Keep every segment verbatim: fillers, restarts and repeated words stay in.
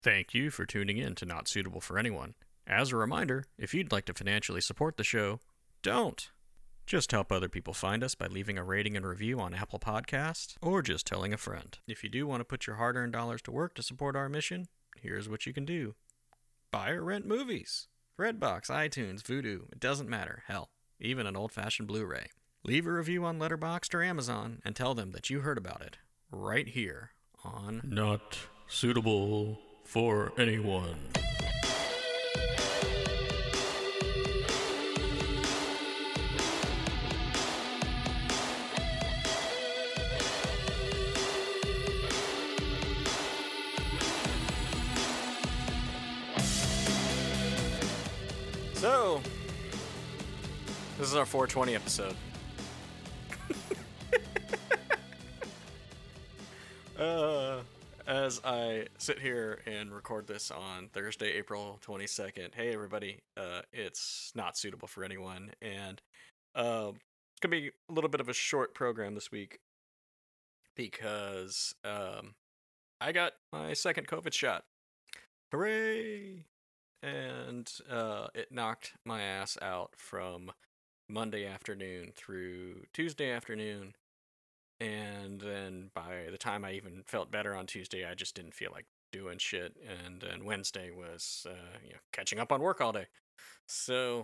Thank you for tuning in to Not Suitable for Anyone. As a reminder, if you'd like to financially support the show, don't. Just help other people find us by leaving a rating and review on Apple Podcasts, or just telling a friend. If you do want to put your hard-earned dollars to work to support our mission, here's what you can do. Buy or rent movies. Redbox, iTunes, Vudu, it doesn't matter. Hell, even an old-fashioned Blu-ray. Leave a review on Letterboxd or Amazon and tell them that you heard about it right here on Not Suitable for Anyone. So, this is our four twenty episode. uh, as I sit here and record this on Thursday, April twenty-second, hey everybody, uh, it's Not Suitable for Anyone, and uh, it's going to be a little bit of a short program this week because um, I got my second COVID shot. Hooray! And uh, it knocked my ass out from Monday afternoon through Tuesday afternoon. And then by the time I even felt better on Tuesday, I just didn't feel like doing shit. And then Wednesday was uh, you know, catching up on work all day. So,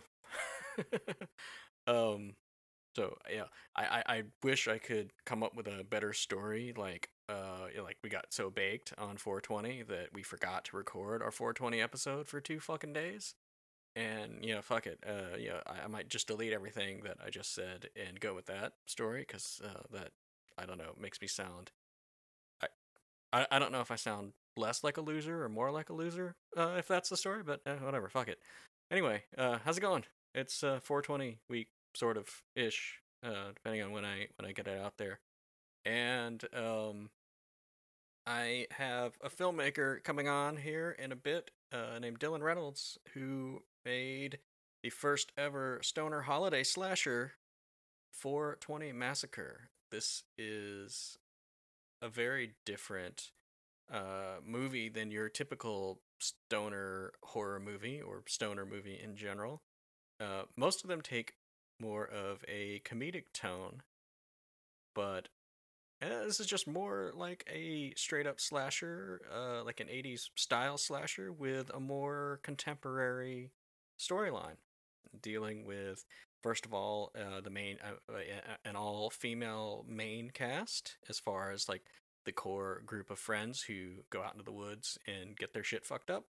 um, so yeah, I, I, I wish I could come up with a better story. Like, uh, you know, like we got so baked on four twenty that we forgot to record our four twenty episode for two fucking days. And, you know, fuck it. Uh, you know, I, I might just delete everything that I just said and go with that story, because uh, that, I don't know, makes me sound... I, I I don't know if I sound less like a loser or more like a loser, uh, if that's the story, but uh, whatever, fuck it. Anyway, uh, how's it going? It's uh, four twenty week, sort of, ish, uh, depending on when I when I get it out there. And, um... I have a filmmaker coming on here in a bit, uh, named Dylan Reynolds, who made the first ever stoner holiday slasher, four twenty Massacre. This is a very different uh, movie than your typical stoner horror movie, or stoner movie in general. Uh, most of them take more of a comedic tone, but Uh, this is just more like a straight up slasher, uh, like an eighties style slasher with a more contemporary storyline, dealing with, first of all, uh, the main, uh, uh, an all female main cast, as far as like the core group of friends who go out into the woods and get their shit fucked up,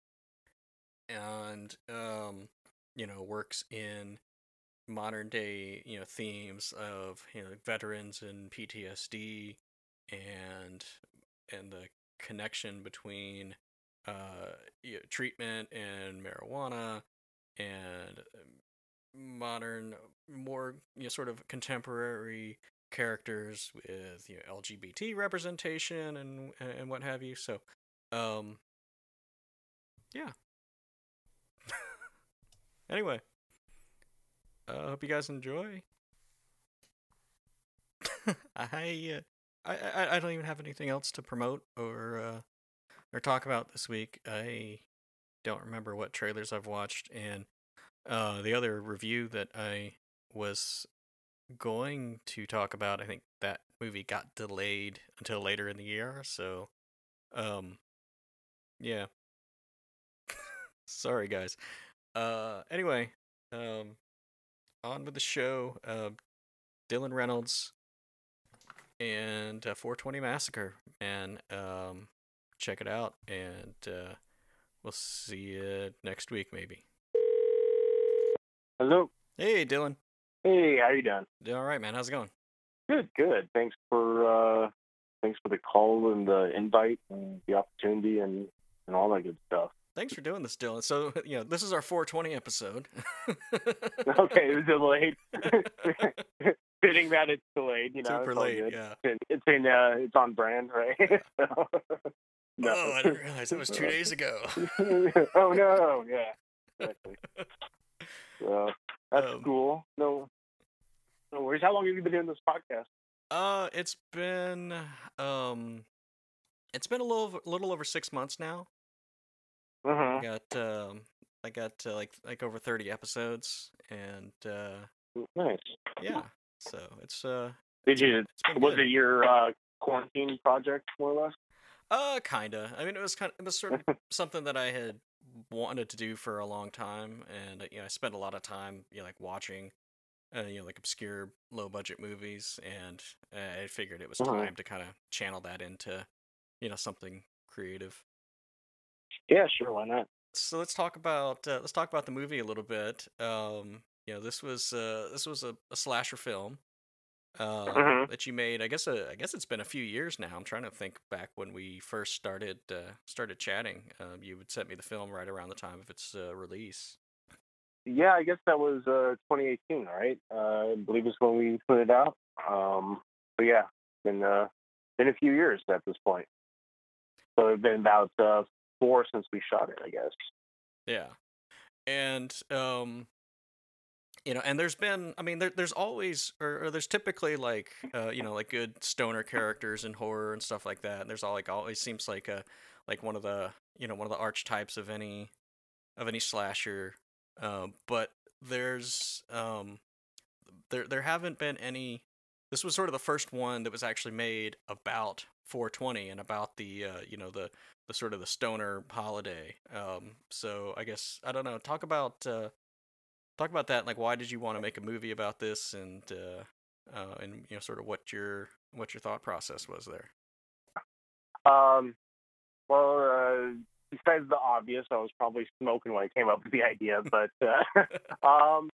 and, um, you know, works in modern day, you know, themes of, you know, veterans and P T S D, and and the connection between uh you know, treatment and marijuana, and um, modern, more, you know, sort of contemporary characters with, you know, L G B T representation and and what have you. So, um, yeah. Anyway, I uh, hope you guys enjoy. I, uh, I I I don't even have anything else to promote or uh, or talk about this week. I don't remember what trailers I've watched, and uh, the other review that I was going to talk about, I think that movie got delayed until later in the year. So, um, yeah. Sorry, guys. Uh, anyway, um, on with the show. Uh, Dylan Reynolds and uh, four twenty Massacre, and um, check it out, and uh, we'll see you next week, maybe. Hello. Hey, Dylan. Hey, how you doing? All right, man. How's it going? Good, good. Thanks for uh, thanks for the call and the invite and the opportunity and, and all that good stuff. Thanks for doing this, Dylan. So, you know, this is our four twenty episode. Okay, it was delayed. Fitting that it's delayed, you know. Super it's all late, good. yeah. It's in, it's, in, uh, it's on brand, right? so, no. Oh, I didn't realize that was two days ago. Oh, no, yeah. Exactly. So, that's um, cool. No, no worries. How long have you been doing this podcast? Uh, it's been, um, it's been a little, little over six months now. Uh-huh. I got um, I got uh, like like over thirty episodes, and uh, Nice. yeah, so it's uh, Did it's you? it's been Was good. it your uh, quarantine project, more or less? Uh, kinda. I mean, it was kind of, it was sort of something that I had wanted to do for a long time, and uh, you know, I spent a lot of time, you know, like watching, uh, you know, like obscure low budget movies, and uh, I figured it was Uh-huh. time to kind of channel that into, you know, something creative. Yeah, sure. Why not? So let's talk about uh, let's talk about the movie a little bit. Um, you know, this was uh, this was a, a slasher film um, Uh-huh. that you made. I guess uh, I guess it's been a few years now. I'm trying to think back when we first started uh, started chatting. Um, you would sent me the film right around the time of its uh, release. Yeah, I guess that was uh, twenty eighteen, right? Uh, I believe it's when we put it out. Um, but yeah, been uh, been a few years at this point. So it's been about uh, four since we shot it, I guess. Yeah, and um, you know, and there's been, I mean, there, there's always, or, or there's typically like, uh, you know, like good stoner characters in horror and stuff like that. And there's all like always seems like a, like one of the, you know, one of the archetypes of any of any slasher. Um, but there's, um, there there haven't been any. This was sort of the first one that was actually made about four twenty and about the, uh, you know, the the sort of the stoner holiday. Um, so I guess I don't know. Talk about. Uh, talk about that. Like, why did you want to make a movie about this, and uh, uh, and you know, sort of what your what your thought process was there. Um, well, uh, besides the obvious, I was probably smoking when I came up with the idea, but uh, um,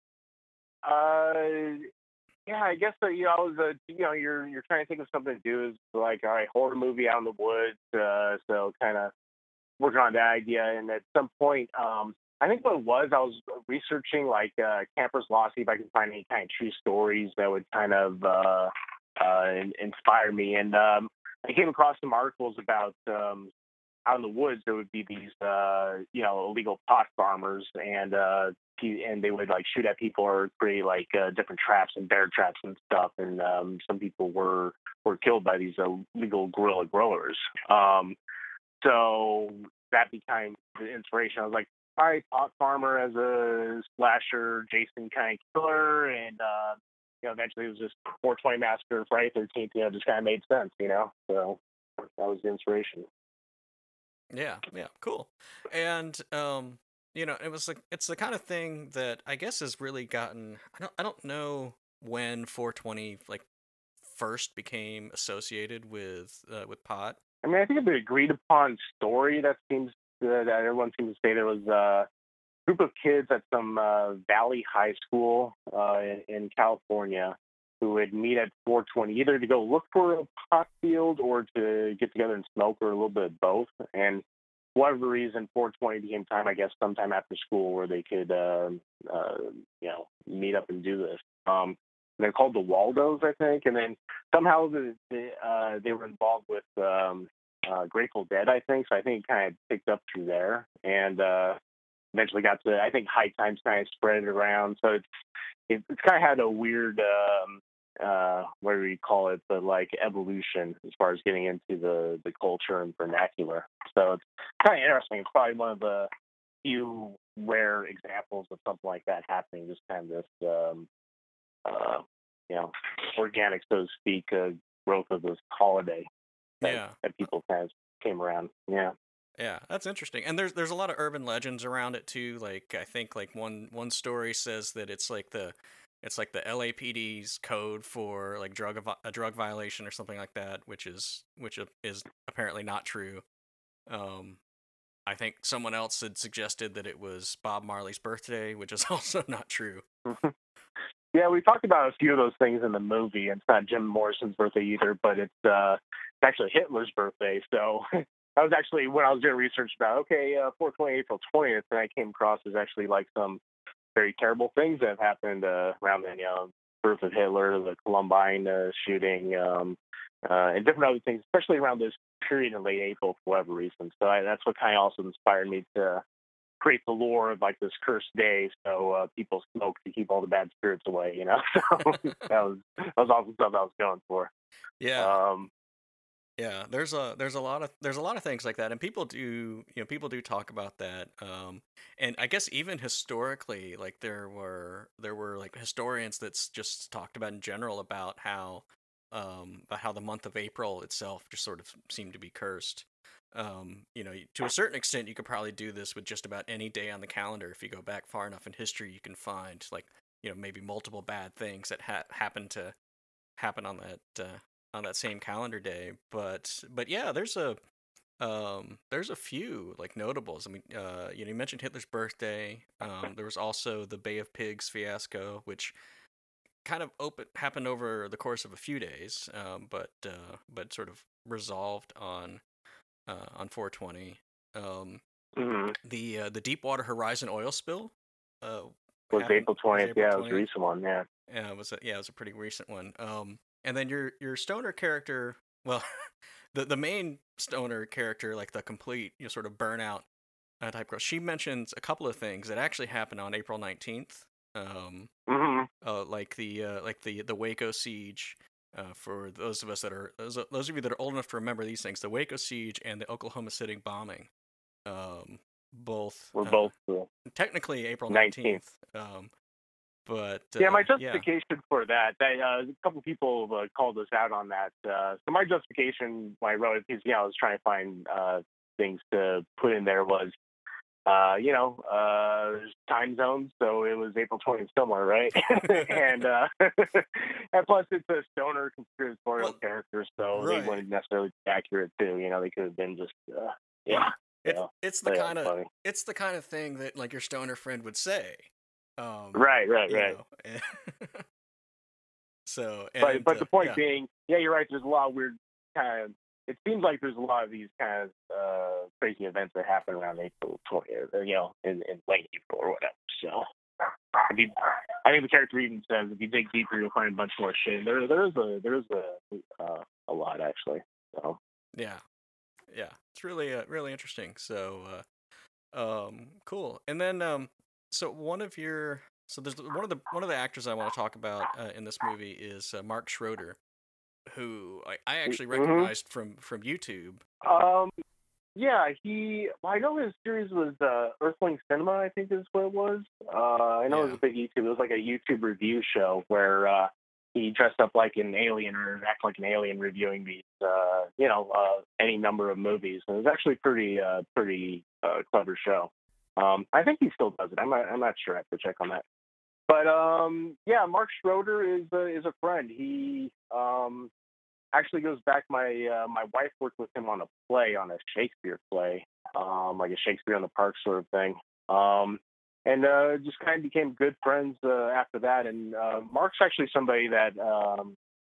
uh, yeah, I guess that you know, I was, uh, you know, you're you're trying to think of something to do is like, all right, horror movie out in the woods. Uh, so kind of working on that idea, and at some point, um, I think what it was, I was researching like uh, Camper's Law, see if I could find any kind of true stories that would kind of uh, uh, in- inspire me, and um, I came across some articles about um, out in the woods there would be these uh, you know illegal pot farmers, and uh, pe- and they would like shoot at people or create like uh, different traps and bear traps and stuff, and um, some people were were killed by these illegal guerrilla growers. Um, so that became the inspiration. I was like, all right, pot farmer as a slasher, Jason kind of killer, and uh, you know, eventually it was just four twenty Massacre, Friday thirteenth. You know, just kind of made sense. You know, so that was the inspiration. Yeah, yeah, cool. And um, you know, it was like it's the kind of thing that I guess has really gotten. I don't I don't know when four twenty like first became associated with uh, with pot. I mean, I think the agreed upon story that seems uh, that everyone seems to say there was a group of kids at some uh, Valley High School uh, in, in California who would meet at four twenty either to go look for a pot field or to get together and smoke, or a little bit of both. And for whatever reason, four twenty became time, I guess, sometime after school where they could, uh, uh, you know, meet up and do this. Um, they're called the Waldos, I think, and then somehow the, the, uh, they were involved with um, uh, Grateful Dead, I think. So I think it kind of picked up through there, and uh, eventually got to, I think High Times kind of spread it around. So it's it, it's kind of had a weird um, uh, what do we call it, but like evolution as far as getting into the the culture and vernacular. So it's kind of interesting. It's probably one of the few rare examples of something like that happening. Just kind of this, um, uh, you know, organic, so to speak, uh, growth of this holiday that, Yeah. that people kind of came around. Yeah. Yeah, that's interesting. And there's there's a lot of urban legends around it too. Like I think like one one story says that it's like the it's like the L A P D's code for like drug av- a drug violation or something like that, which is which a- is apparently not true. Um, I think someone else had suggested that it was Bob Marley's birthday, which is also not true. Yeah, we talked about a few of those things in the movie. It's not Jim Morrison's birthday either, but it's uh, it's actually Hitler's birthday. So that was actually when I was doing research about okay, uh, four twenty April twentieth, and I came across there's actually like some very terrible things that have happened uh, around the you know, birth of Hitler, the Columbine uh, shooting, um, uh, and different other things, especially around this period in late April for whatever reason. So I, that's what kind of also inspired me to create the lore of like this cursed day, so uh, people smoke to keep all the bad spirits away. You know, so that was that was also stuff I was going for. Yeah. Um, Yeah, there's a there's a lot of there's a lot of things like that, and people do you know people do talk about that. Um, and I guess even historically, like there were there were like historians that's just talked about in general about how um about how the month of April itself just sort of seemed to be cursed. Um, you know, to a certain extent, you could probably do this with just about any day on the calendar. If you go back far enough in history, you can find like you know maybe multiple bad things that ha- happen to happen on that uh, on that same calendar day. But but yeah, there's a um, there's a few like notables. I mean, uh, you know, you mentioned Hitler's birthday. Um, there was also the Bay of Pigs fiasco, which kind of open happened over the course of a few days, um, but uh, but sort of resolved on uh, on four twenty. Um, Mm-hmm. the uh, the Deepwater Horizon oil spill uh, Was happened April was twentieth? April Yeah, it was a twentieth. recent one. Yeah. Yeah, it was a, yeah, it was a pretty recent one. Um, and then your your stoner character, well, the the main stoner character, like the complete you know, sort of burnout uh, type girl, she mentions a couple of things that actually happened on April nineteenth. Um, Mm-hmm. uh, like the uh, like the the Waco siege. Uh, for those of us that are those, those of you that are old enough to remember these things, the Waco siege and the Oklahoma City bombing, um, both We're uh, both uh, technically April nineteenth. nineteenth. Um, but Yeah, my uh, yeah, justification for that, that uh, a couple people uh, called us out on that. Uh, so my justification when I wrote it, because, you know, I was trying to find uh, things to put in there was, uh, you know, uh, time zones. So it was April twentieth somewhere, right? and uh, and plus it's a stoner conspiratorial well, character, so they right. wouldn't necessarily be accurate too. You know, they could have been just, uh, yeah. It's So, it's the but yeah, kind it's of funny. it's the kind of thing that like your stoner friend would say. Um, Right, right, you right. know. So But and but uh, the point yeah, being, yeah, you're right. There's a lot of weird kind of. It seems like there's a lot of these kind of uh, crazy events that happen around April twentieth, or, you know, in, in late April or whatever. So, if you, I think the character even says if you dig deeper, you'll find a bunch more shit. There there is a there is a uh, a lot actually. So. yeah, yeah. It's really uh, really interesting. So uh, um, cool. And then um, so one of your so there's one of the one of the actors I want to talk about uh, in this movie is uh, Mark Schroeder, who I, I actually Hmm. recognized from from YouTube. Um. Yeah, he. Well, I know his series was uh, Earthling Cinema. I think is what it was. Uh, I know it was Yeah. a big YouTube. It was like a YouTube review show where uh, he dressed up like an alien or acted like an alien reviewing these, uh, you know, uh, any number of movies. And it was actually pretty, uh, pretty uh, clever show. Um, I think he still does it. I'm not. I'm not sure. I have to check on that. But um, yeah, Mark Schroeder is a, is a friend. He um, actually goes back. My uh, my wife worked with him on a play, on a Shakespeare play, um, like a Shakespeare in the Park sort of thing. Um, and uh, just kind of became good friends uh, after that. And uh, Mark's actually somebody that um,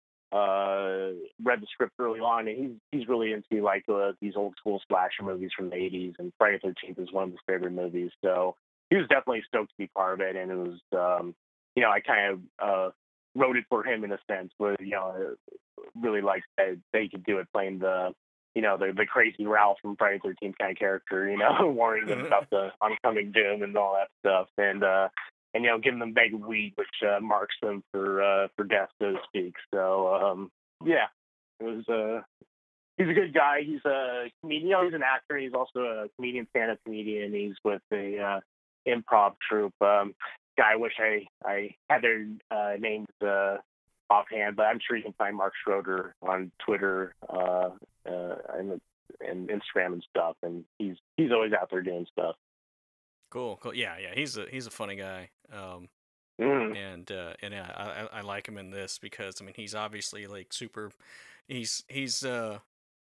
uh, read the script early on, and he's he's really into like uh, these old school slasher movies from the eighties. And Friday the thirteenth is one of his favorite movies. So he was definitely stoked to be part of it. And it was, um, you know, I kind of uh, wrote it for him in a sense, where, you know, really liked that they could do it playing the, you know, the the crazy Ralph from Friday the thirteenth kind of character, you know, warning them about the oncoming doom and all that stuff, and uh, and you know, giving them bag of weed, which uh, marks them for uh, for death, so to speak. So um, yeah, it was. Uh, he's a good guy. He's a comedian. You know, he's an actor. He's also a comedian, stand-up comedian. He's with a uh, improv troupe. Um, guy, I wish I I had their uh, names uh, offhand, but I'm sure you can find Mark Schroeder on Twitter uh, uh, and, and Instagram and stuff. And he's he's always out there doing stuff. Cool, cool. Yeah, yeah. He's a he's a funny guy. Um, Mm. and uh, and yeah, I I I like him in this because I mean he's obviously like super. He's he's uh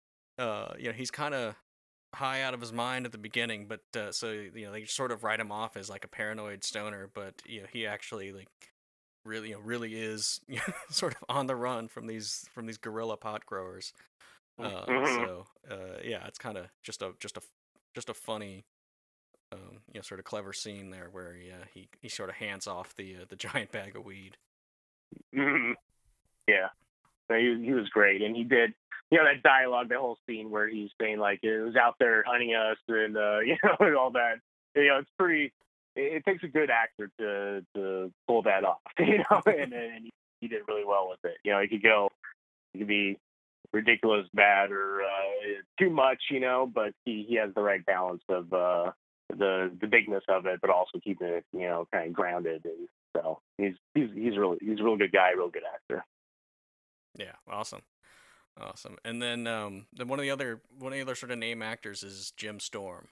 uh you know he's kind of high out of his mind at the beginning, but uh, so you know they sort of write him off as like a paranoid stoner, but you know he actually like really you know really is you know, sort of on the run from these from these guerrilla pot growers. Uh, Mm-hmm. so uh, yeah, it's kind of just a just a just a funny um, you know, sort of clever scene there where he uh, he, he sort of hands off the uh, the giant bag of weed. Mm-hmm. Yeah. So he, he was great, and he did, you know, that dialogue, that whole scene where he's saying like it was out there hunting us, and uh, you know, and all that. You know, it's pretty. It, it takes a good actor to to pull that off, you know, and and he, he did really well with it. You know, he could go, he could be ridiculous bad or uh, too much, you know. But he, he has the right balance of uh, the the bigness of it, but also keeping it, you know, kind of grounded. And so he's he's he's really he's a real good guy, real good actor. Yeah, awesome. Awesome. And then um then one of the other one of the other sort of name actors is Jim Storm.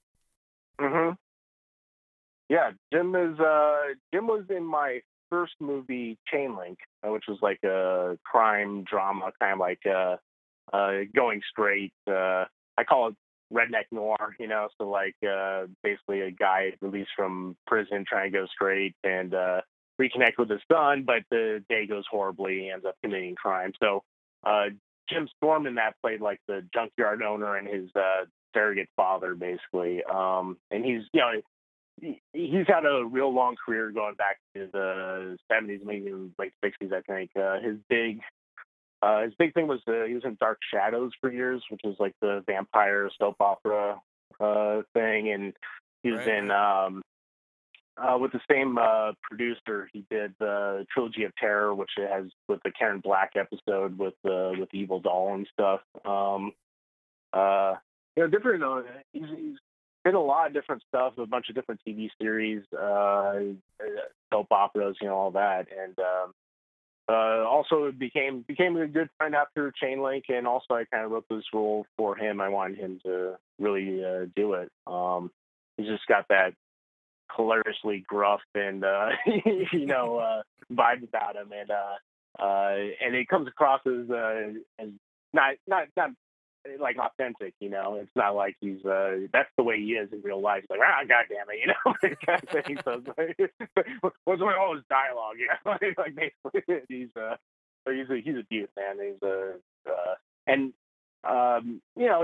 hmm Yeah, Jim is uh Jim was in my first movie, Chainlink, uh, which was like a crime drama, kind of like uh, uh going straight. Uh, I call it redneck noir, you know. So like uh, basically a guy released from prison trying to go straight and uh, reconnect with his son, but the day goes horribly. He ends up committing crime. So uh, Jim Storm in that played like the junkyard owner and his uh, surrogate father, basically. Um, and he's you know he- he's had a real long career going back to the seventies, maybe even late sixties, I think. Uh, his big uh, his big thing was uh, he was in Dark Shadows for years, which was like the vampire soap opera uh, thing, and he was Right, in right. um, uh, with the same uh, producer. He did the Trilogy of Terror, which it has with the Karen Black episode with uh, with Evil Doll and stuff. Um, uh, you know, different. Uh, he's, he's did a lot of different stuff, a bunch of different T V series, uh, soap operas, you know, all that, and um, uh, also it became became a good friend after Chainlink, and also I kind of wrote this role for him. I wanted him to really uh, do it. Um, he's just got that hilariously gruff and uh, you know uh, vibe about him, and uh, uh, and it comes across as uh, as not not not like authentic, you know. It's not like he's uh that's the way he is in real life. He's like, ah, god damn it, you know, kind of thing. So it's like, what's going on with his dialogue, you know? Like basically he's uh so he's a he's a beaut, man. He's a uh and um you know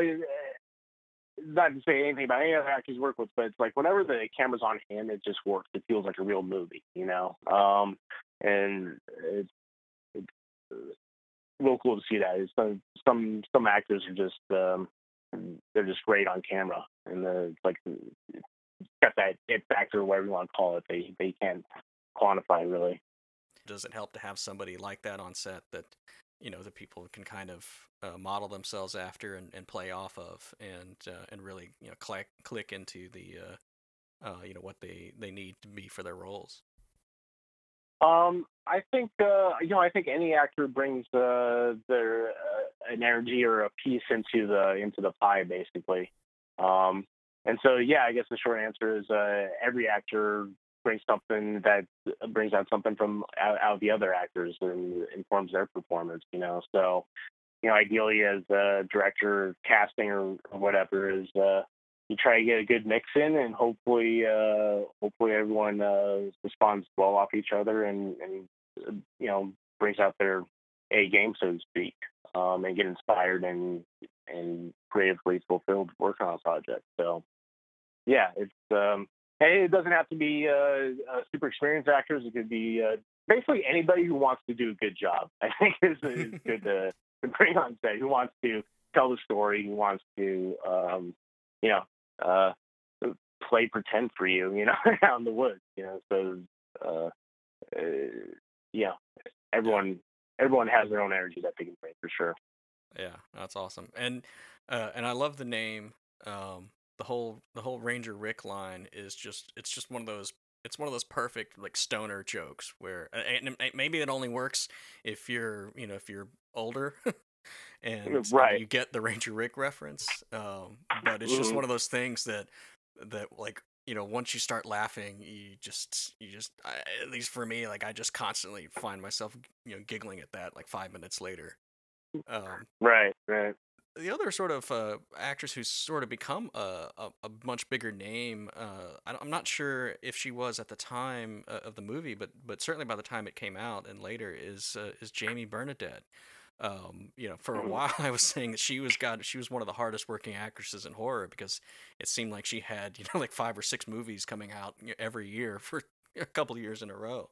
not to say anything about any other actors he's worked with, but it's like whenever the camera's on him, it just works. It feels like a real movie, you know. Um, and it's, it's real cool to see that. It's some some some actors are just um, they're just great on camera, and the like got that it factor, whatever you want to call it. They they can't quantify really. Does it help to have somebody like that on set that, you know, the people can kind of uh, model themselves after and, and play off of, and uh, and really, you know, click click into the uh, uh, you know, what they they need to be for their roles. Um, I think uh, you know I think any actor brings uh, their uh, an energy or a piece into the into the pie basically. Um, and so yeah, I guess the short answer is uh, every actor brings something that brings out something from out, out of the other actors and informs their performance. You know, so you know, ideally as a director casting or, or whatever is uh, you try to get a good mix in, and hopefully, uh, hopefully everyone uh, responds well off each other, and, and uh, you know brings out their A game, so to speak, um, and get inspired and and creatively fulfilled working on a project. So yeah, it's um, and it doesn't have to be uh, uh, super experienced actors. It could be uh, basically anybody who wants to do a good job. I think is is good to, to bring on set. Who wants to tell the story? Who wants to um, you know uh, play pretend for you? You know, out in the woods. You know, so uh, uh, yeah, Yeah, everyone everyone has their own energy that they can bring for sure. yeah, that's awesome. And uh, and I love the name. Um, the whole the whole Ranger Rick line is just it's just one of those it's one of those perfect like stoner jokes where and, and maybe it only works if you're you know if you're older and and Right. you get the Ranger Rick reference. Um, but it's just hmm one of those things that that like you know once you start laughing, you just you just I, at least for me like I just constantly find myself you know giggling at that like five minutes later. Um, Right. Right. the other sort of uh, actress who's sort of become a, a, a much bigger name. Uh, I, I'm not sure if she was at the time uh, of the movie, but but certainly by the time it came out and later is uh, is Jamie Bernadette. Um, you know, for a hmm while I was saying that she was got she was one of the hardest working actresses in horror because it seemed like she had you know like five or six movies coming out you know, every year for a couple of years in a row.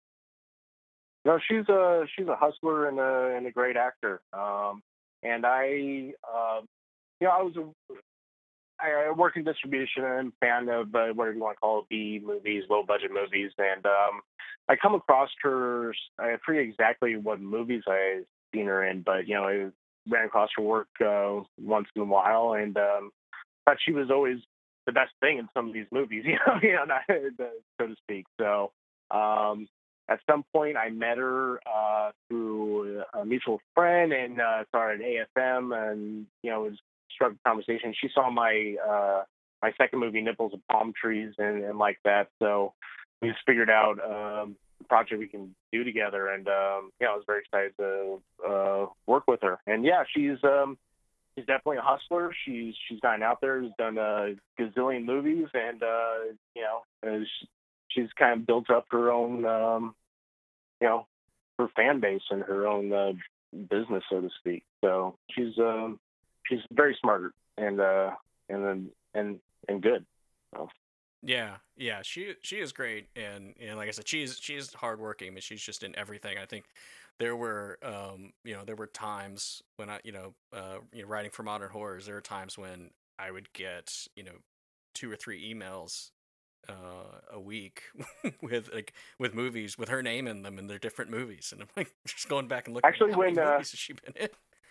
No, she's a she's a hustler and a and a great actor. Um, and I, uh, you know, I was a I I work in distribution and I'm a fan of uh, whatever you want to call it, B movies, low budget movies, and um, I come across her. I forget exactly what movies I've seen her in, but you know, it, ran across her work uh, once in a while, and um, thought she was always the best thing in some of these movies, you know, you know, not, so to speak. So um, at some point, I met her uh, through a mutual friend, and uh, saw her at A F M, and you know, it was struck a conversation. She saw my uh, my second movie, Nipples and Palm Trees, and, and like that. So we just figured out um, the project we can do together, and um, yeah, I was very excited to uh, work with her. And yeah, she's um, she's definitely a hustler. She's she's gotten out there, has done a gazillion movies, and uh, you know, is, she's kind of built up her own, um, you know, her fan base and her own uh, business, so to speak. So she's um, she's very smart and uh, and and and good. So. Yeah, yeah, she she is great, and and like I said, she's she's hardworking, but she's just in everything. I think there were um you know there were times when I you know uh you know writing for Modern Horrors, there were times when I would get you know two or three emails uh a week with like with movies with her name in them, and they're different movies, and I'm like just going back and looking. Actually, How many when uh, movies has she been in?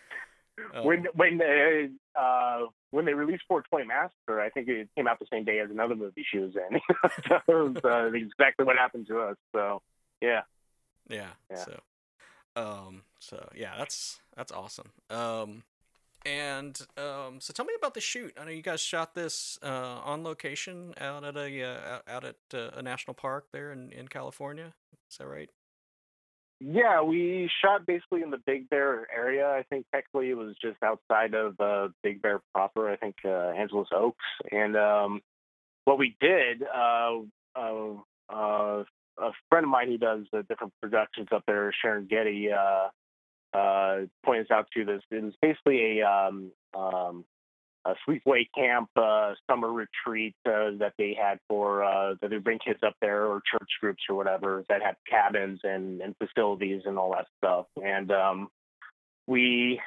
when when uh, uh, when they released four twenty Massacre, I think it came out the same day as another movie she was in. So it was uh, exactly what happened to us. So yeah, yeah, yeah. So, um, so yeah, that's that's awesome. Um, and um, so tell me about the shoot. I know you guys shot this uh on location out at a uh, out, out at uh, a national park there in in California. Is that right? Yeah, we shot basically in the Big Bear area. I think technically it was just outside of uh, Big Bear proper. I think uh, Angeles Oaks. And um, what we did, uh, uh, uh, a friend of mine who does uh, different productions up there, Sharon Getty, uh, uh, pointed us out to this. It was basically a um, um, a sleepaway camp uh, summer retreat uh, that they had for uh, that they bring kids up there, or church groups or whatever, that had cabins and, and facilities and all that stuff. And um, we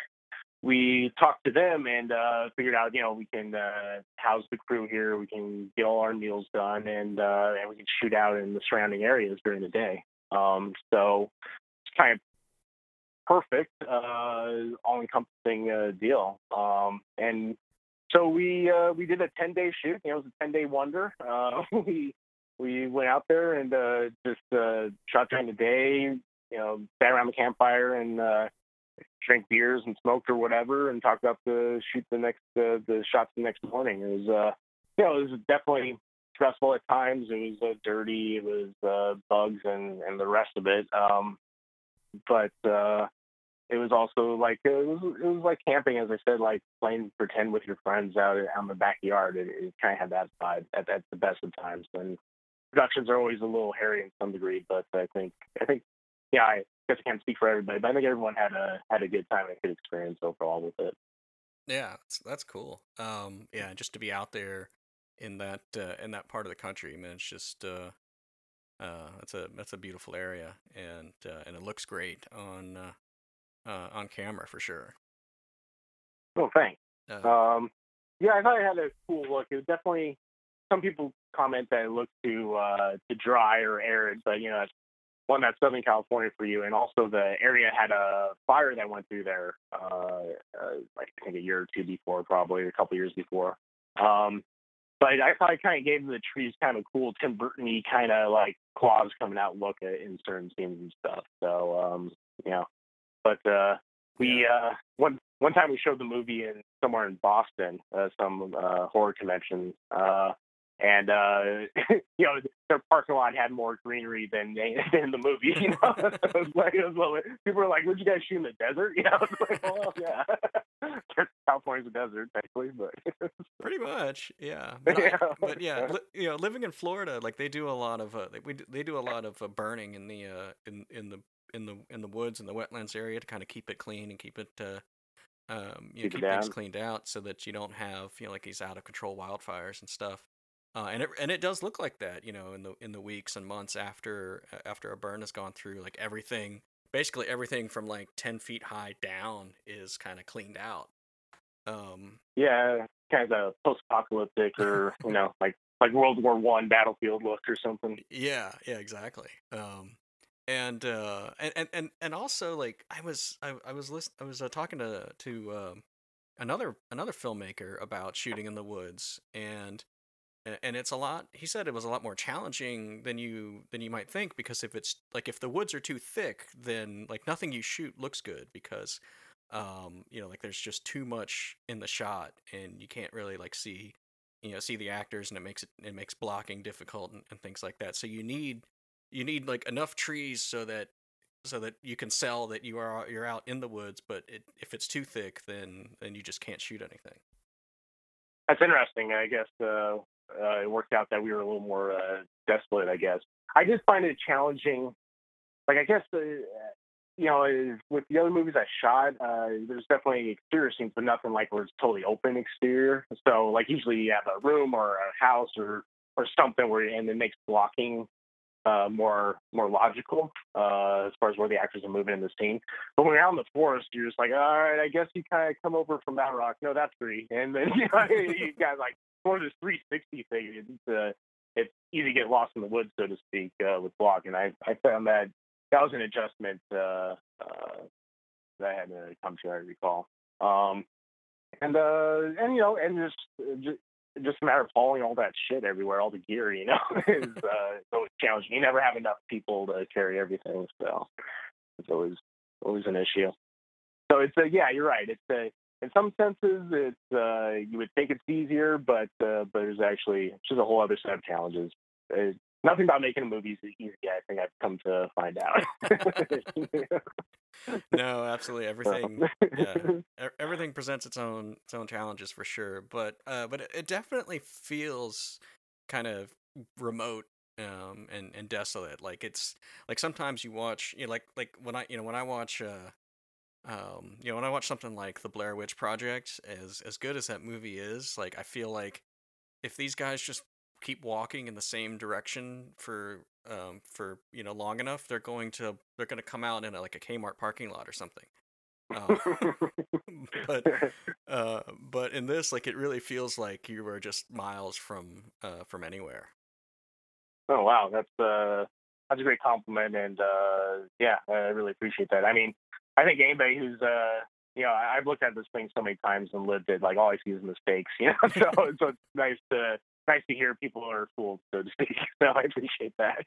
we talked to them and uh, figured out, you know, we can uh, house the crew here, we can get all our meals done, and uh, and we can shoot out in the surrounding areas during the day. Um, so it's kind of perfect, uh, all-encompassing uh, deal. Um, and So we uh, we did a ten day shoot. You know, it was a ten day wonder. Uh, we we went out there and uh, just uh, shot during the day. You know, sat around the campfire and uh, drank beers and smoked or whatever, and talked about the shoot the next uh, the shots the next morning. It was uh, you know, it was definitely stressful at times. It was uh, dirty. It was uh, bugs and and the rest of it. Um, but uh, it was also like it was it was like camping, as I said, like playing pretend with your friends out on the backyard. It, it kind of had that vibe at, at the best of times. And productions are always a little hairy in some degree, but I think I think yeah, I guess I can't speak for everybody, but I think everyone had a had a good time and a good experience overall with it. Yeah, that's that's cool. Um, yeah, just to be out there in that uh, in that part of the country, man, it's just uh, uh, that's a that's a beautiful area, and uh, and it looks great on uh, uh, on camera for sure. Oh, thanks. Uh, Um, yeah, I thought it had a cool look. It was definitely, some people comment that it looked too uh, too dry or arid, but you know, it's one, that's Southern California for you, and also the area had a fire that went through there, uh, uh, like I think a year or two before, probably a couple years before. Um, but I thought it kind of gave the trees kind of cool Tim Burton-y kind of like claws coming out look at, in certain scenes and stuff. So um, you know, but uh, we yeah. uh, one one time we showed the movie in somewhere in Boston, uh, some uh, horror convention, uh, and uh, you know, their parking lot had more greenery than they, than the movie. You know, it was like, it was a little, people were like, "Would you guys shoot in the desert?" You know, I was like, "Well, yeah, California's a desert, technically, but pretty much, yeah." But, yeah, I, but yeah, li- you know, living in Florida, like they do a lot of uh, they, we, d- they do a lot of uh, burning in the uh, in in the in the in the woods and the wetlands area to kind of keep it clean and keep it uh, um, you know, keep it keep things down. cleaned out so that you don't have you know like these out of control wildfires and stuff. Uh, and it and it does look like that, you know, in the in the weeks and months after after a burn has gone through, like everything, basically everything from like ten feet high down is kind of cleaned out. Um, Yeah, kind of a post-apocalyptic, or you know, like like World War One battlefield look or something. yeah, yeah, exactly. Um, and uh and and and, and also like I was I, I was listen I was uh, talking to to um another another filmmaker about shooting in the woods, and a- and it's a lot. He said it was a lot more challenging than you than you might think, because if it's like if the woods are too thick, then like nothing you shoot looks good, because um you know like there's just too much in the shot, and you can't really like see you know see the actors, and it makes it it makes blocking difficult, and, and things like that. So you need you need like enough trees so that so that you can sell that you are you're out in the woods, but it, if it's too thick, then then you just can't shoot anything. That's interesting. I guess uh, uh, it worked out that we were a little more uh, desolate. I guess I just find it challenging. Like I guess uh, you know uh, with the other movies I shot, uh, there's definitely exterior scenes, but nothing like where it's totally open exterior. So like usually you have a room or a house or or something where and it makes blocking uh, more more logical uh, as far as where the actors are moving in the scene. But when you're out in the forest, you're just like, all right, I guess you kind of come over from that rock. No, that's three, and then you know you got like one of this three sixty thing. It's uh, it's easy to get lost in the woods, so to speak, uh, with blocking. I I found that that was an adjustment uh, uh, that I had to come to. I recall. Um, and uh, and you know, and just just just a matter of hauling all that shit everywhere, all the gear, you know, is uh, it's always challenging. You never have enough people to carry everything, so it's always always an issue. So it's uh, yeah, you're right. It's uh, in some senses, it's uh, you would think it's easier, but uh, but there's actually it's just a whole other set of challenges. Uh, nothing about making a movie is easy. I think I've come to find out. No, absolutely. So, Everything, yeah, e- everything presents its own its own challenges for sure. But uh, but it, it definitely feels kind of remote, um, and and desolate. Like it's like sometimes you watch, you know, like like when I you know when I watch uh um you know when I watch something like the Blair Witch Project, as as good as that movie is, like I feel like if these guys just keep walking in the same direction for um for you know long enough, they're going to they're going to come out in a, like a Kmart parking lot or something. Uh, but uh, but in this, like it really feels like you were just miles from uh from anywhere. oh wow, that's uh that's a great compliment, and uh yeah, I really appreciate that. I mean, I think anybody who's uh you know, I, I've looked at this thing so many times and lived it. Like all I see is mistakes, you know. So, so it's nice to nice to hear people are fools, so to speak. So I appreciate that.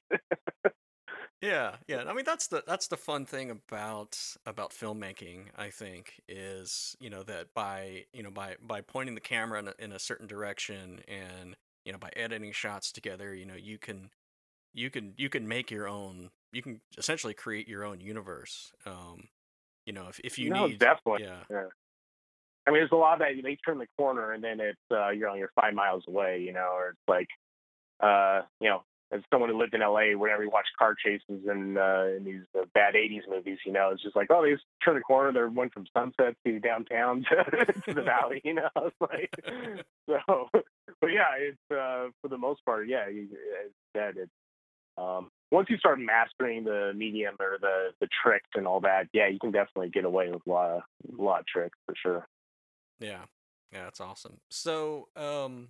Yeah, yeah. I mean, that's the that's the fun thing about about filmmaking, I think, is, you know, that by, you know, by by pointing the camera in a, in a certain direction, and, you know, by editing shots together, you know, you can you can you can make your own, you can essentially create your own universe. Um, you know, if if you No, need, definitely. yeah. Yeah. I mean, there's a lot that they turn the corner and then it's uh, you're on you're five miles away, you know, or it's like uh, you know, as someone who lived in L A, whenever you watch car chases and uh, in these uh, bad eighties movies, you know, it's just like, oh, they just turn the corner, they went from Sunset to downtown to, to the valley, you know. It's like, so, but yeah, it's uh, for the most part, yeah, you, as you said, it's um, once you start mastering the medium or the the tricks and all that, yeah, you can definitely get away with a lot of a lot of tricks for sure. Yeah. Yeah, that's awesome. So, um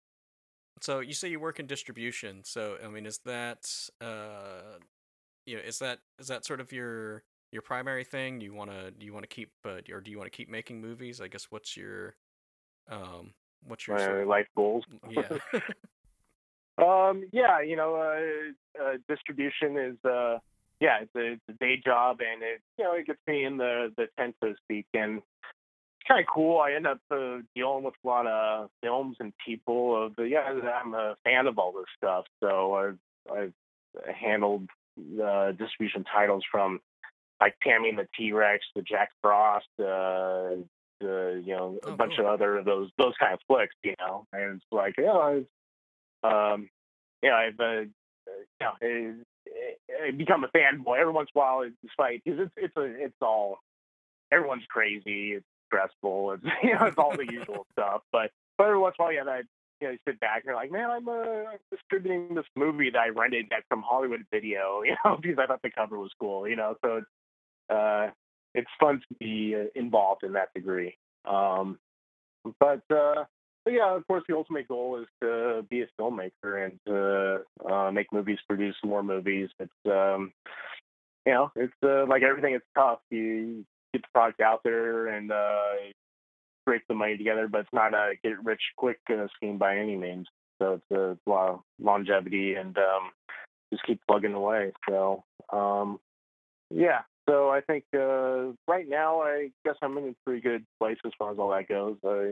so you say you work in distribution. So, I mean, is that uh you know, is that is that sort of your your primary thing? Do you want to do you want to keep uh, or do you want to keep making movies? I guess what's your um what's your sort My of, life goals. yeah. Um, yeah, you know, uh, uh, distribution is, uh, yeah, it's a, it's a day job, and it, you know, it gets me in the the tent, so to speak, and it's kind of cool. I end up uh, dealing with a lot of films and people. Of the, yeah, I'm a fan of all this stuff, so I've I've handled uh, distribution titles from like Tammy and the T Rex, the Jack Frost, uh, the you know a Oh, bunch cool. of other of those those kind of flicks, you know, and it's like, yeah, um, yeah, I've uh, you know, uh, become a fanboy every once in a while. Despite because it's it's a it's all everyone's crazy, it's stressful, it's you know it's all the usual stuff. But but every once in a while, yeah, I you know you sit back and you're like, man, I'm uh, distributing this movie that I rented that from Hollywood Video, you know, because I thought the cover was cool, you know. So it's uh, it's fun to be uh, involved in that degree. Um, but uh, but yeah, of course, the ultimate goal is to be a filmmaker and to uh, make movies, produce more movies. It's um, you know, it's uh, like everything. It's tough. You get the product out there and uh, scrape the money together, but it's not a get rich quick uh, scheme by any means. So it's a lot of longevity and um, just keep plugging away. So um, yeah. So I think uh, right now, I guess I'm in a pretty good place as far as all that goes. Uh,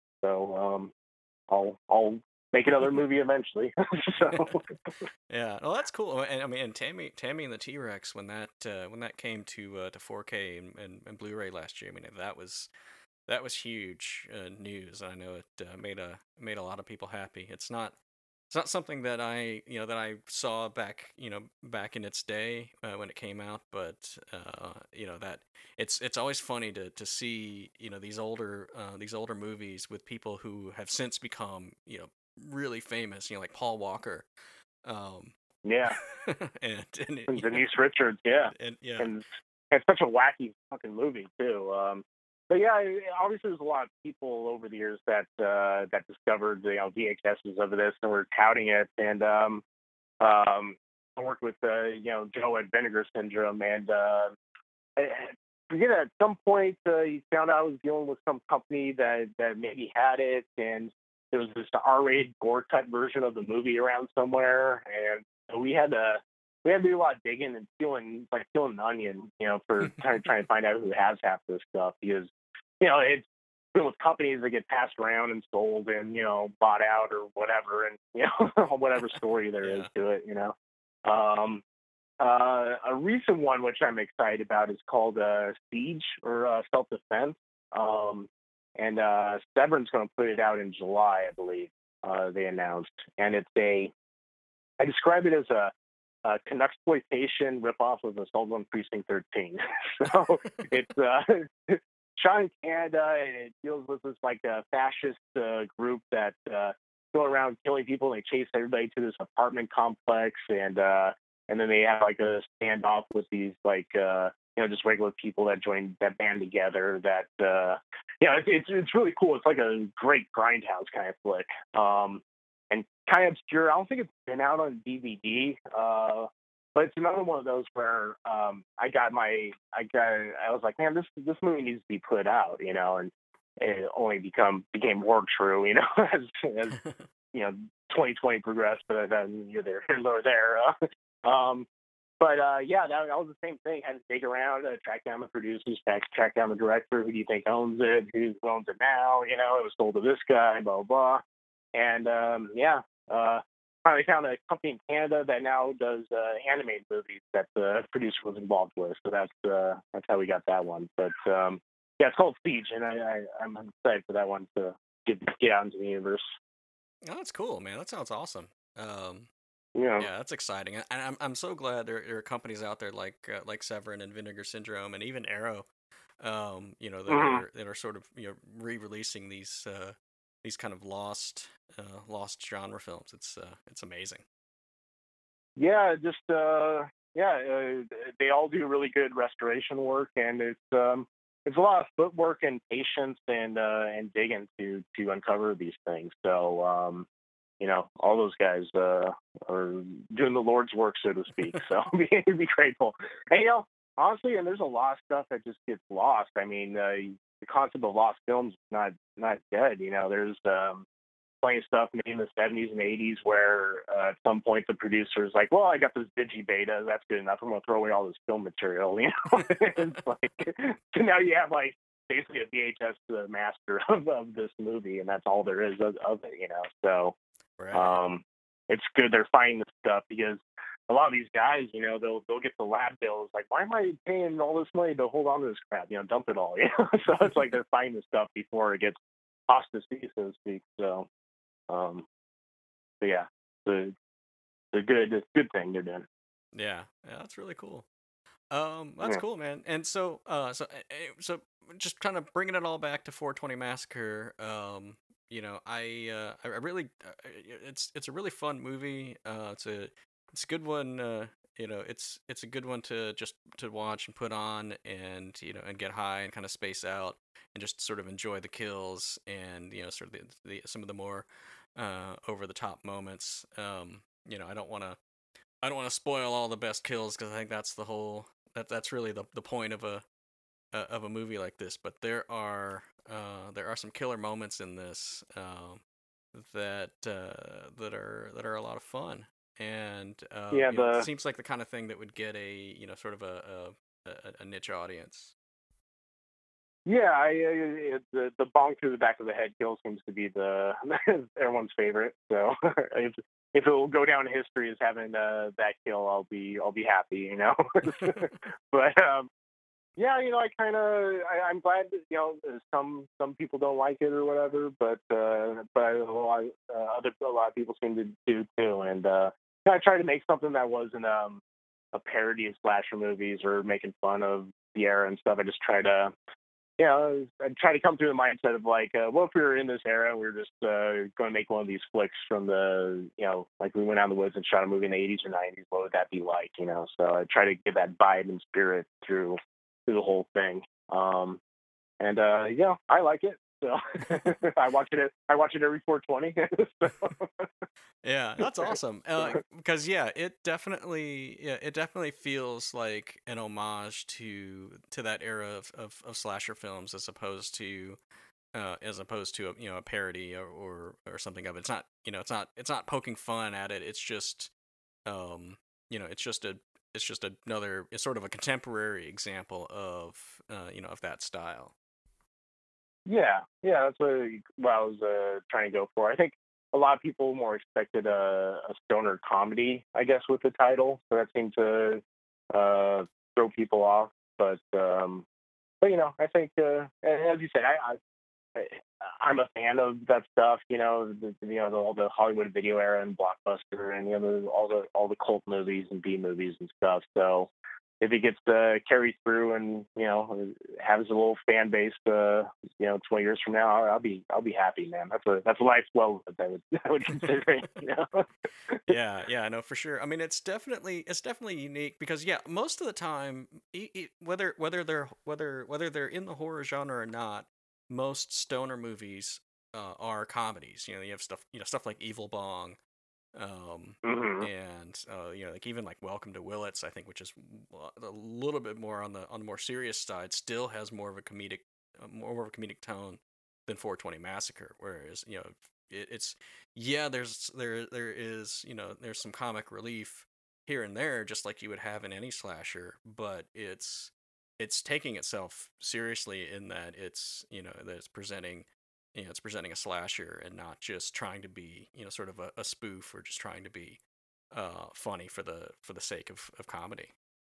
so um, I'll I'll make another movie eventually. So Yeah, well, that's cool. And I mean, and Tammy, Tammy and the T Rex, when that uh, when that came to uh, to four K and, and, and Blu-ray last year, I mean, that was that was huge uh, news. I know it uh, made a made a lot of people happy. It's not it's not something that I you know that I saw back you know back in its day uh, when it came out, but uh, you know that it's it's always funny to to see you know these older uh, these older movies with people who have since become you know really famous. You know, like Paul Walker. Um, yeah, and and it, and you know, Denise Richards, yeah, and yeah, and it's such a wacky fucking movie too. Um, but yeah, obviously there's a lot of people over the years that uh, that discovered you know V H S's of this and were touting it, and um, um, I worked with uh, you know Joe at Vinegar Syndrome, and uh, I forget at some point uh, he found out I was dealing with some company that that maybe had it, and there was this R-rated gore cut version of the movie around somewhere, and we had to we had to do a lot of digging and peeling like peeling an onion, you know, for trying trying to find out who has half this stuff because you know it's been with companies that get passed around and sold and you know bought out or whatever, and you know whatever story there is yeah. to it, you know. Um, uh, a recent one, which I'm excited about, is called uh, Siege or uh, Self Defense. Um, and uh, Severn's going to put it out in July, I believe. Uh, they announced, and it's a. I describe it as a, a Canucksploitation ripoff of Assault on Precinct thirteen. So it's uh, shot in Canada, and it deals with this like a fascist uh, group that uh, go around killing people. And they chase everybody to this apartment complex, and uh, and then they have like a standoff with these like uh, you know just regular people that join that band together. That uh, you know it's, it's it's really cool. It's like a great grindhouse kind of flick. Um, and kind of obscure. I don't think it's been out on D V D, uh, but it's another one of those where um, I got my, I got, I was like, man, this this movie needs to be put out, you know, and it only become became more true, you know, as as you know, twenty twenty progressed. But then you're there, here nor there. Uh, um, but uh, yeah, that, that was the same thing. Had to dig around, uh, track down the producers, track, track down the director. Who do you think owns it? Who owns it now? You know, it was sold to this guy, blah blah. blah. And um, yeah, uh, finally found a company in Canada that now does uh, animated movies that the producer was involved with. So that's uh, that's how we got that one. But um, yeah, it's called Siege, and I, I, I'm excited for that one to get get out into the universe. Oh, that's cool, man. That sounds awesome. Um, Yeah. yeah, that's exciting, and I'm I'm so glad there, there are companies out there like uh, like Severin and Vinegar Syndrome and even Arrow, um, you know, that hmm are that are sort of you know re-releasing these uh, these kind of lost uh, lost genre films. It's uh, it's amazing. Yeah, just uh, yeah, uh, they all do really good restoration work, and it's um, it's a lot of footwork and patience and uh, and digging to to uncover these things. So um, you know, all those guys uh, are doing the Lord's work, so to speak. So be, be grateful. And you know, honestly, and there's a lot of stuff that just gets lost. I mean, uh, the concept of lost films is not not dead. You know, there's um, plenty of stuff made in the seventies and eighties where uh, at some point the producer's like, well, I got this digi beta, that's good enough. I'm going to throw away all this film material. You know, it's like, so now you have like basically a V H S uh, master of, of this movie, and that's all there is of, of it. You know, so. Right. Um, it's good they're finding this stuff because a lot of these guys, you know, they'll they'll get the lab bills like, why am I paying all this money to hold on to this crap? You know, dump it all. You know, so it's like they're finding the stuff before it gets apostasy, so to speak. So, um, so yeah, the the good good thing they're doing. Yeah, yeah, that's really cool. Um, that's Yeah. cool, man. And so, uh, so, uh, uh, so, just kind of bringing it all back to four twenty Massacre. Um, you know, I, uh, I I really, uh, uh, it's, it's a really fun movie. Uh, it's a, it's a good one. Uh, you know, it's, it's a good one to just to watch and put on, and you know, and get high and kind of space out, and just sort of enjoy the kills and you know, sort of the, the some of the more, uh, over the top moments. Um, you know, I don't want to I don't want to spoil all the best kills because I think that's the whole that that's really the the point of a uh, of a movie like this. But there are uh, there are some killer moments in this um, that uh, that are that are a lot of fun, and uh, Yeah, you know, it the seems like the kind of thing that would get a you know sort of a a, a, a niche audience. yeah, I, I the the bonk through the back of the head kill seems to be the everyone's favorite. So if if it will go down in history as having uh, that kill, I'll be I'll be happy, you know. But um, yeah, you know, I kind of I'm glad that you know some some people don't like it or whatever, but uh, but a lot uh, other a lot of people seem to do too, and uh, I try to make something that wasn't um a parody of slasher movies or making fun of the era and stuff. I just try to you know, I try to come through the mindset of like, uh, well, if we were in this era, we are just uh, going to make one of these flicks from the, you know, like we went out in the woods and shot a movie in the eighties or nineties. What would that be like? You know, so I try to give that vibe and spirit through through the whole thing. Um, and uh, yeah, I like it. So I watch it. I watch it every four twenty. So. Yeah, that's awesome. Uh, because yeah, it definitely yeah, it definitely feels like an homage to to that era of, of, of slasher films as opposed to uh, as opposed to a you know a parody or, or or something of it. It's not you know it's not it's not poking fun at it. It's just um you know it's just a it's just another it's sort of a contemporary example of uh, you know of that style. Yeah, yeah, that's what, what I was uh, trying to go for. I think a lot of people more expected a, a stoner comedy, I guess, with the title, so that seemed to uh, throw people off. But um, but you know, I think uh, as you said, I, I I'm a fan of that stuff. You know, the, you know the, all the Hollywood video era and Blockbuster, and you know the, all the all the cult movies and B movies and stuff. So if it gets uh, carried through and you know has a little fan base, uh, you know, twenty years from now, I'll, I'll be I'll be happy, man. That's a that's a life well lived. I would I would consider it. You know? Yeah, yeah, I know for sure. I mean, it's definitely it's definitely unique because yeah, most of the time, e- e- whether whether they're whether whether they're in the horror genre or not, most stoner movies uh, are comedies. You know, you have stuff you know stuff like Evil Bong, um, hmm and uh, you know like even like Welcome to Willits, I think, which is a little bit more on the on the more serious side, still has more of a comedic uh, more of a comedic tone than four twenty Massacre. Whereas you know it, it's yeah there's there there is you know there's some comic relief here and there just like you would have in any slasher, but it's it's taking itself seriously in that it's you know that it's presenting you know it's presenting a slasher and not just trying to be you know sort of a, a spoof or just trying to be uh funny for the for the sake of, of comedy.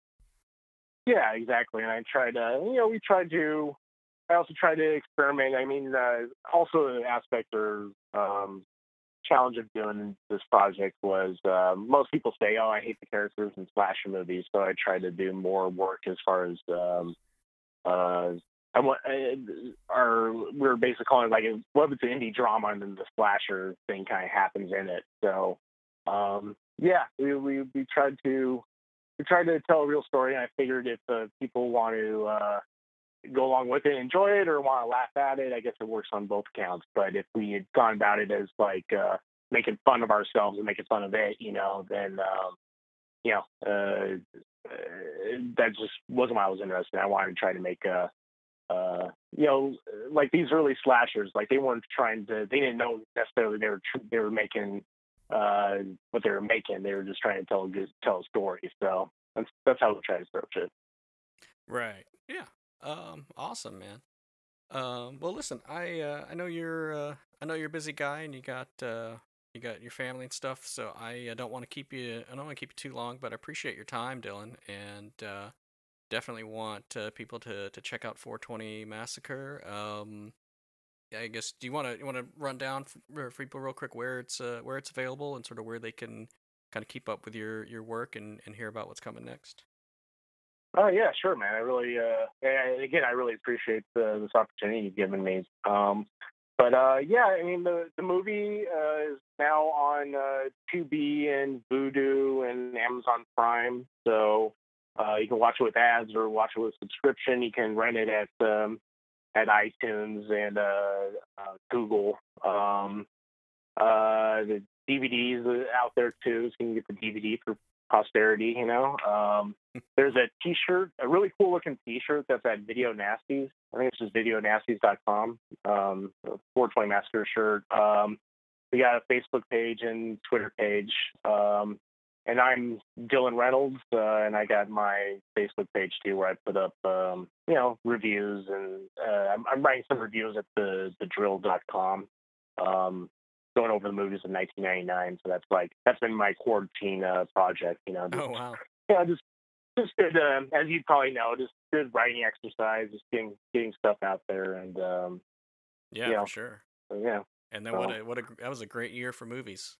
Yeah, exactly. And I tried to, you know, we tried to. I also tried to experiment. I mean, uh, also an aspect or um, challenge of doing this project was uh, most people say, "Oh, I hate the characters in slasher movies," so I tried to do more work as far as um, uh, I want. Uh, our we were basically calling it like what if it's an indie drama and then the slasher thing kind of happens in it. So um, yeah, we, we we tried to we tried to tell a real story, and I figured if uh, people want to. Uh, go along with it, enjoy it, or want to laugh at it. I guess it works on both accounts. But if we had gone about it as like uh, making fun of ourselves and making fun of it, you know, then um, you know uh, uh, that just wasn't what I was interested in. I wanted to try to make a uh, you know, like these early slashers, like they weren't trying to, they didn't know necessarily they were tr- they were making uh, what they were making. They were just trying to tell a good, tell a story. So that's that's how we try to approach it. Right. Yeah. Um awesome, man. Um, well, listen, I uh, I know you're uh, I know you're a busy guy and you got uh, you got your family and stuff, so I uh, don't want to keep you I don't want to keep you too long, but I appreciate your time, Dylan, and uh, definitely want uh, people to, to check out four twenty Massacre. Um, yeah, I guess do you want to you want to run down for, for people real quick where it's uh, where it's available and sort of where they can kind of keep up with your your work and, and hear about what's coming next. Oh yeah, sure, man. I really, uh, and again, I really appreciate the, this opportunity you've given me. Um, but uh, yeah, I mean, the the movie uh, is now on uh, Tubi and Vudu and Amazon Prime, so uh, you can watch it with ads or watch it with subscription. You can rent it at um, at iTunes and uh, uh, Google. Um, uh, the D V Ds are out there too, so you can get the D V D for posterity. You know. Um, there's a T-shirt, a really cool looking T-shirt that's at Video Nasties. I think it's just video nasties dot com. Um, four twenty Massacre shirt. Um, we got a Facebook page and Twitter page. Um, and I'm Dylan Reynolds, uh, and I got my Facebook page too, where I put up, um, you know, reviews, and uh, I'm, I'm writing some reviews at the the drill dot com, um, going over the movies of nineteen ninety-nine. So that's like that's been my quarantine uh, project, you know. Just, Oh wow. yeah, just just good, uh, as you probably know, just good writing exercise, just getting getting stuff out there, and um, Yeah, you know, for sure. so, yeah. And then what? A, what a that was a great year for movies.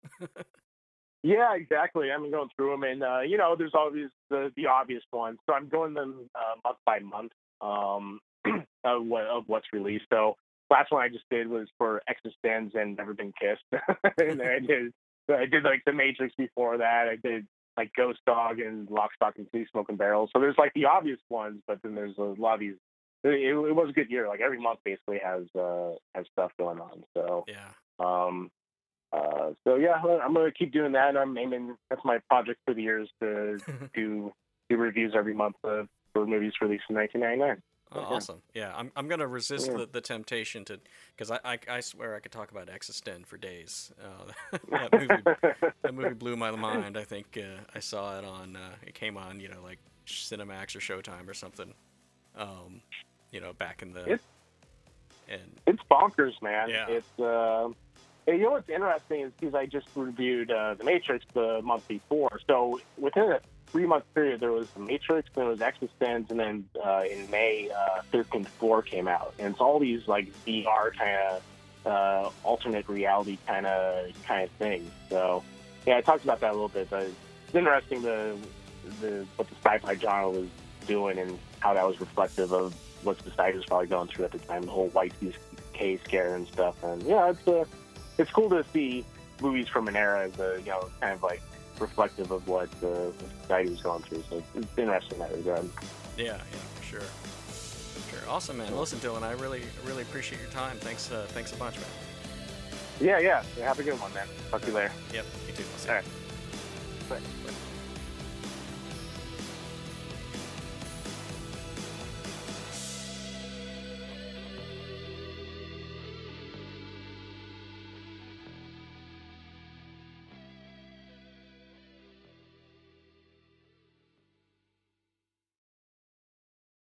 Yeah, exactly. I'm going through them, and uh, you know, there's always the, the obvious ones. So I'm going them uh, month by month um, of, what, of what's released. So last one I just did was for Existenz and Never Been Kissed, and I did I did like The Matrix before that. I did like Ghost Dog and Lock, Stock, and Two Smoking Barrels. So there's like the obvious ones, but then there's a lot of these. It, it was a good year. Like every month basically has uh, has stuff going on. So Yeah. um, Uh, so yeah, I'm gonna keep doing that. I'm aiming. That's my project for the year is to do do reviews every month uh, for movies released in nineteen ninety-nine. Oh, awesome. Yeah, I'm I'm gonna resist Yeah. the, the temptation to, because I, I I swear I could talk about Existenz for days. Uh, that movie that movie blew my mind. I think uh, I saw it on uh, it came on you know like Cinemax or Showtime or something. Um, you know back in the It's, and it's bonkers, man. Yeah. It's uh, you know what's interesting is because I just reviewed uh, The Matrix the month before. So within a three month period, there was The Matrix, then there was Existenz, and then uh, in May, uh, thirteenth Floor came out. And it's all these like V R kind of uh, alternate reality kind of kind of things. So yeah, I talked about that a little bit. But it's interesting the the what the sci-fi genre was doing and how that was reflective of what society was probably going through at the time, the whole Y two K scare and stuff. And yeah, it's uh, it's cool to see movies from an era as a, you know, kind of like reflective of what uh, society was going through. So it's interesting in that regard. yeah yeah for sure for sure. Awesome, man. Listen, Dylan, I really really appreciate your time. Thanks uh, thanks a bunch, man. Yeah, yeah. Have a good one, man. Talk to you later. Yep. You too. We'll see All you. right. Bye. Bye.